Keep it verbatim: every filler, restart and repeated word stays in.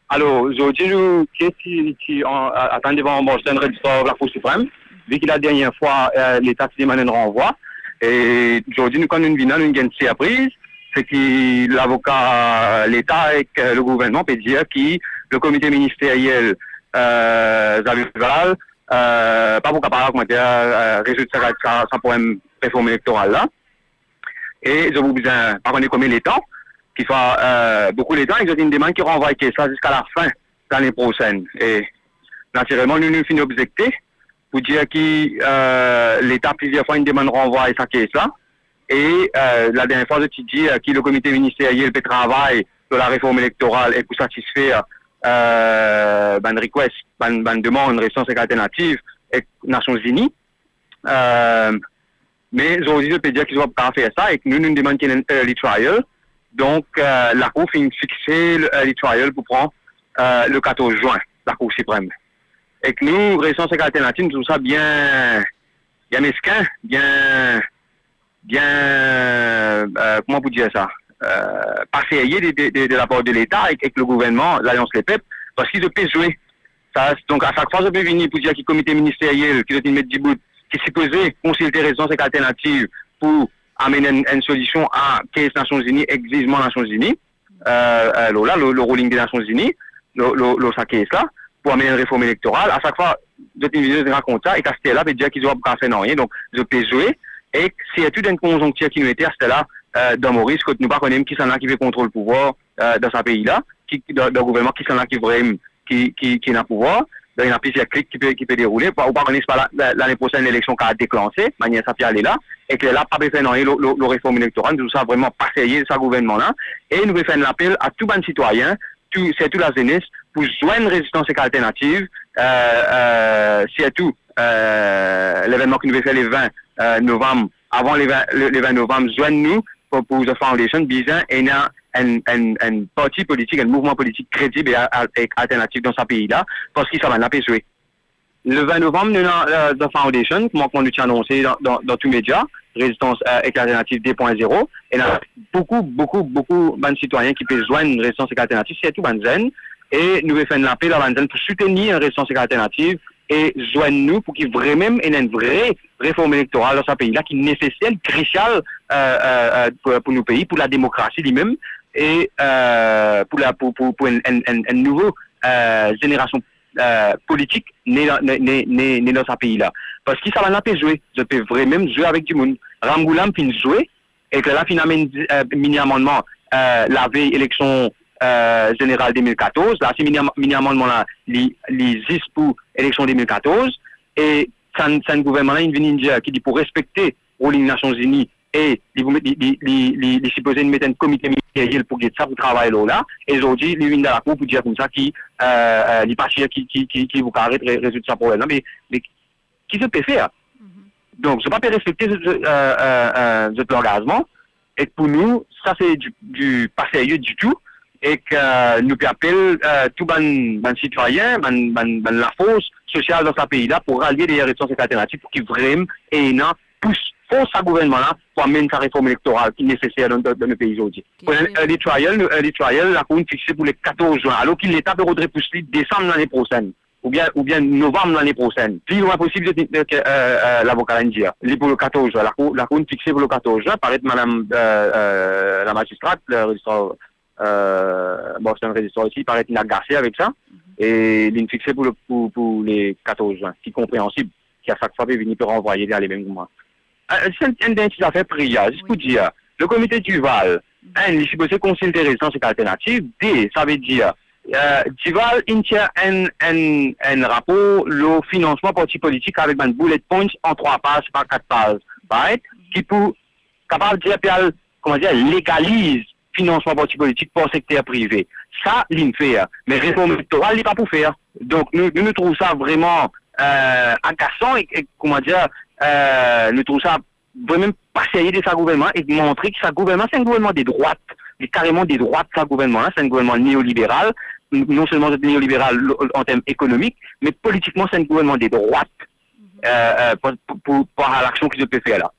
Alors, aujourd'hui, nous, qui, qui, qui en, attend devant Boston Register de la Cour suprême, vu que la dernière fois, euh, l'État s'est demandé un renvoi. Et aujourd'hui, nous, quand nous venons, nous avons une surprise, c'est que l'avocat, l'État et le gouvernement peut dire que le comité ministériel, euh, Zavival, euh, pas pour capable comment dire, euh, résoudre ça, ça problème réforme électorale là. Et je vous besoin, par contre, comme l'État, qui fait euh, beaucoup d'État, ils ont une demande qui renvoie ça jusqu'à la fin de l'année prochaine. Et naturellement, nous nous finissons objecter pour dire que euh, l'État plusieurs fois une demande renvoie à sa caisse là. Et euh, la dernière fois, je te dis euh, que le comité ministériel peut travailler sur la réforme électorale et pour satisfaire euh, ben request, ben, ben demande, réponse alternative et Nations Unies. Euh, mais aujourd'hui, je peux dire qu'ils ne vont pas faire ça et que nous nous demandons qu'il y ait un early trial. Donc, euh, la Cour finit fixer le early trial pour prendre euh, le quatorze juin, la Cour suprême. Et que nous, réponse alternative, nous trouvons ça bien, bien mesquin, bien, bien, euh, comment vous dire ça, euh, pas sérieux de, de, de, de la part de l'État avec, avec le gouvernement, l'Alliance Les Peuples, parce qu'ils peuvent jouer. Ça, donc, à chaque fois, je peux venir pour dire que le comité ministériel, qui doit mettre du bout, qui est supposé consulter les raisons alternatives pour amener une, une solution à quinze Nations Unies, exigeant Nations Unies, euh, euh, là, le, le ruling des Nations Unies, le, le, le, ça caisse là, pour amener une réforme électorale. À chaque fois, je te raconte ça, et qu'à ce là, je dire qu'ils doivent pas faire rien. Donc, je peux jouer, et c'est toute une conjoncture qui nous était à ce là, euh, dans Maurice, que nous ne connaissons pas qui s'en a qui veut contrôler le pouvoir euh, dans ce pays-là, qui, dans, dans le gouvernement qui s'en a qui veut, qui, qui, qui n'a pouvoir. Il y a plusieurs clics qui peut, qui peut dérouler. Ou pas connaître pas l'année prochaine l'élection qui a déclenché, manière ça peut aller là, et que là, pas faire non, le, le réforme électorale, nous ça vraiment pas sérieux ce gouvernement-là. Et nous faire un appel à tous les citoyens, tout, c'est tout la jeunesse, pour joindre une résistance alternative, euh, euh, surtout, euh, l'événement que nous vais faire le vingt euh, novembre, avant le vingt, le, le vingt novembre, joignez-nous pour, pour The Foundation, bizarre, et un, un, un, un parti politique, un mouvement politique crédible et, et alternatif dans ce pays-là, parce qu'il ça va n'a pas jouer. Le vingt novembre, nous avons euh, The Foundation, comme on nous tient annoncé dans, dans, dans tous les médias, Résistance euh, alternative deux point zéro, et il y a beaucoup, beaucoup, beaucoup de citoyens qui peuvent joindre une résistance alternative, c'est tout Banzen, et nous faisons un appel à Banzen pour soutenir une résistance alternative et joindre-nous pour qu'il y ait vraiment une vraie réforme électorale dans ce pays-là qui est nécessaire, cruciale euh, euh, pour, pour nos pays, pour la démocratie lui-même et euh, pour, la, pour, pour, pour une, une, une, une nouvelle euh, génération euh, politique née dans, née, née, née dans ce pays-là. Parce que ça va pas jouer. Je peux vraiment jouer avec du monde. Ramgoulam finit jouer et que là, finalement, euh, mini-amendement, euh, la veille élection Euh, général deux mille quatorze, là c'est mini-amendement là, les existe pour élection deux mille quatorze, et c'est un gouvernement là, il vient dire qui dit pour respecter les Nations Unies et il supposé mettre un comité ministériel pour guider ça, pour travailler là, et aujourd'hui, il vient dans la cour pour dire comme ça qui euh, il pas qui qui qui qui vous arrête de résoudre ça problème, mais mais qui se peut faire? Mm-hmm. Donc, je ne peux pas respecter ce, euh, euh, euh, cet engagement, et pour nous, ça c'est du, du pas sérieux du tout. Et que euh, nous appelons euh, tous les citoyens, ben, ben, ben, la force sociale dans ce pays-là pour rallier des réponses alternatives pour qu'ils vraiment aient une pousse force à gouvernement-là pour amener sa réforme électorale qui est nécessaire dans, dans, dans le pays aujourd'hui. Okay. Pour un early trial, un early trial, la Cour fixée pour le quatorze juin, alors qu'il l'État peut repousser décembre l'année prochaine, ou bien, ou bien novembre l'année prochaine. Plus loin possible que euh, euh, l'avocat l'india. Pour le quatorze juin, la Cour, la Cour fixée pour le quatorze juin, paraît madame euh, euh, la magistrate, le registrar Euh, bon, c'est un résistant ici, il paraît qu'il a agacé avec ça, mm-hmm. et il est fixé pour, le, pour, pour les quatorze juin, qui est compréhensible, qui à chaque fois peut venir pour renvoyer vers les mêmes mouvements. Euh, c'est une petite affaire prière, juste oui. Pour dire, le comité Duval, mm-hmm. un, il est supposé consulter les résidences alternatives, D, ça veut dire, euh, Duval, il tient un, un, un rapport, le financement parti politique avec un bullet points en trois pages par quatre pages, right? Mm-hmm. Qui pour, capable de dire, comment dire, légalise financement parti politique pour le secteur privé. Ça, l'I N F E A. Mais réforme électorale, il n'est pas pour faire. Donc, nous, nous, nous trouvons ça vraiment euh, agaçant et, et, comment dire, euh, nous trouvons ça vraiment pas sérieux de sa gouvernement et montrer que sa gouvernement, c'est un gouvernement des droites. Il est carrément des droites, sa gouvernement. C'est un gouvernement néolibéral. Non seulement néolibéral en termes économiques, mais politiquement, c'est un gouvernement des droites euh, pour, pour, pour, pour l'action qu'il peut faire là.